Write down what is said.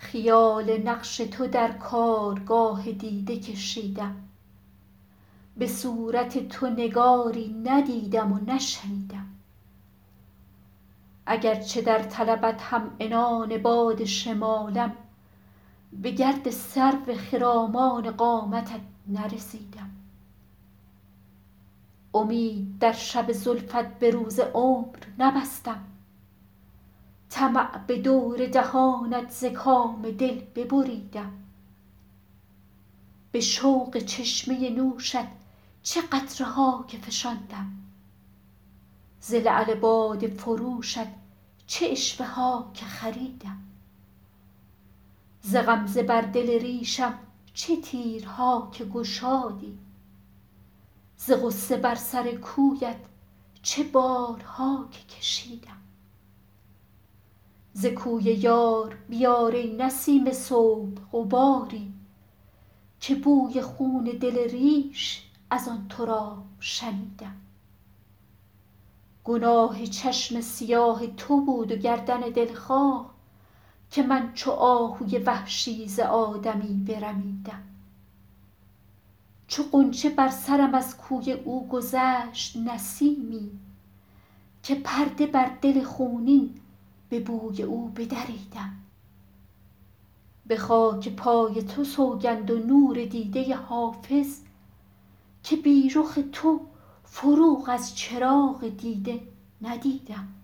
خیال نقش تو در کارگاه دیده کشیدم، به صورت تو نگاری ندیدم و نشنیدم. اگرچه در طلبت همعنان باد شمالم، به گرد سرو خرامان قامتت نرسیدم. امید در شب زلفت به روز عمر نبستم، طمع به دور دهانت ز کام دل ببریدم. به شوق چشمه نوشت چه قطره ها که فشاندم، ز لعل باده فروشت چه عشوه ها که خریدم. ز غمزه بر دل ریشم چه تیرها که گشادی، ز غصه بر سر کویت چه بارها که کشیدم. ز کوی یار بیار ای نسیم صبح غباری، که بوی خون دل ریش از آن تراب شنیدم. گناه چشم سیاه تو بود و گردن دلخواه، که من چو آهوی وحشی ز آدمی برمیدم. چو غنچه بر سرم از کوی او گذشت نسیمی، که پرده بر دل خونین به بوی او بدریدم. به خاک پای تو سوگند و نور دیده حافظ، که بی رخ تو فروغ از چراغ دیده ندیدم.